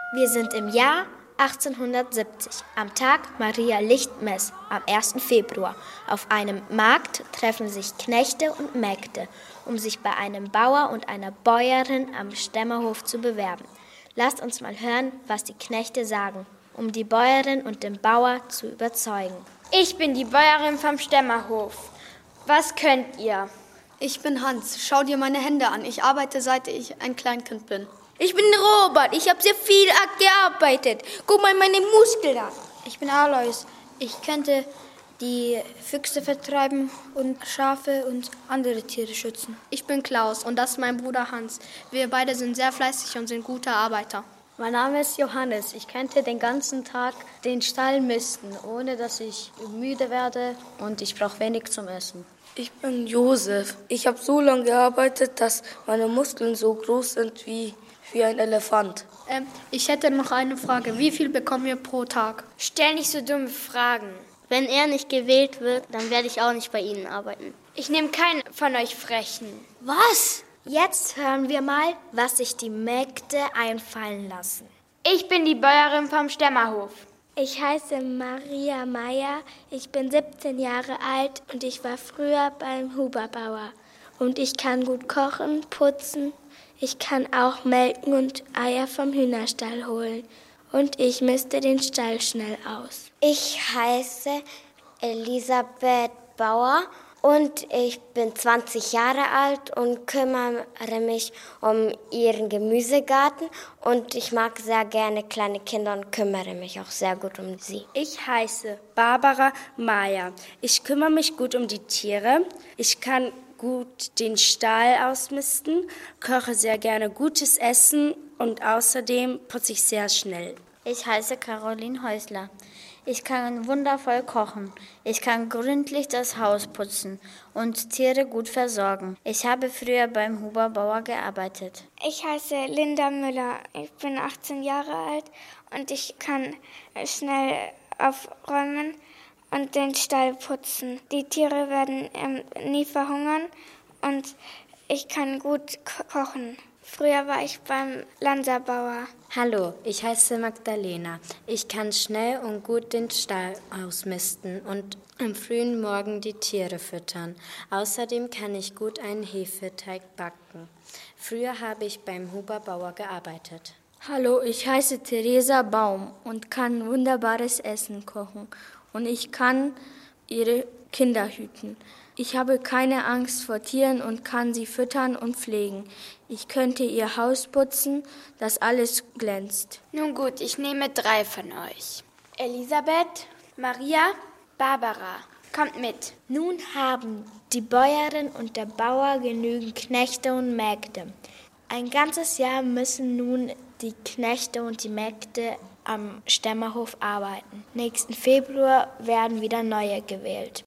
Wir sind im Jahr 1870, am Tag Maria Lichtmess, am 1. Februar. Auf einem Markt treffen sich Knechte und Mägde, um sich bei einem Bauer und einer Bäuerin am Stämmerhof zu bewerben. Lasst uns mal hören, was die Knechte sagen, um die Bäuerin und den Bauer zu überzeugen. Ich bin die Bäuerin vom Stämmerhof. Was könnt ihr? Ich bin Hans. Schau dir meine Hände an. Ich arbeite, seit ich ein Kleinkind bin. Ich bin Robert. Ich habe sehr viel gearbeitet. Guck mal meine Muskeln an. Ich bin Alois. Ich könnte die Füchse vertreiben und Schafe und andere Tiere schützen. Ich bin Klaus und das ist mein Bruder Hans. Wir beide sind sehr fleißig und sind gute Arbeiter. Mein Name ist Johannes. Ich könnte den ganzen Tag den Stall misten, ohne dass ich müde werde, und ich brauche wenig zum Essen. Ich bin Josef. Ich habe so lange gearbeitet, dass meine Muskeln so groß sind wie ein Elefant. Ich hätte noch eine Frage. Wie viel bekommen wir pro Tag? Stell nicht so dumme Fragen. Wenn er nicht gewählt wird, dann werde ich auch nicht bei Ihnen arbeiten. Ich nehme keinen von euch Frechen. Was? Jetzt hören wir mal, was sich die Mägde einfallen lassen. Ich bin die Bäuerin vom Stämmerhof. Ich heiße Maria Meier, ich bin 17 Jahre alt und ich war früher beim Huberbauer. Und ich kann gut kochen, putzen, ich kann auch melken und Eier vom Hühnerstall holen. Und ich misste den Stall schnell aus. Ich heiße Elisabeth Bauer und ich bin 20 Jahre alt und kümmere mich um ihren Gemüsegarten. Und ich mag sehr gerne kleine Kinder und kümmere mich auch sehr gut um sie. Ich heiße Barbara Meier. Ich kümmere mich gut um die Tiere. Ich kann gut den Stall ausmisten, koche sehr gerne gutes Essen und außerdem putze ich sehr schnell. Ich heiße Caroline Häusler. Ich kann wundervoll kochen. Ich kann gründlich das Haus putzen und Tiere gut versorgen. Ich habe früher beim Huberbauer gearbeitet. Ich heiße Linda Müller. Ich bin 18 Jahre alt und ich kann schnell aufräumen und den Stall putzen. Die Tiere werden nie verhungern und ich kann gut kochen. Früher war ich beim Landerbauer. Hallo, ich heiße Magdalena. Ich kann schnell und gut den Stall ausmisten und am frühen Morgen die Tiere füttern. Außerdem kann ich gut einen Hefeteig backen. Früher habe ich beim Huberbauer gearbeitet. Hallo, ich heiße Theresa Baum und kann wunderbares Essen kochen. Und ich kann ihre Kinder hüten. Ich habe keine Angst vor Tieren und kann sie füttern und pflegen. Ich könnte ihr Haus putzen, dass alles glänzt. Nun gut, ich nehme 3 von euch. Elisabeth, Maria, Barbara. Kommt mit. Nun haben die Bäuerin und der Bauer genügend Knechte und Mägde. Ein ganzes Jahr müssen nun die Knechte und die Mägde am Stämmerhof arbeiten. Nächsten Februar werden wieder neue gewählt.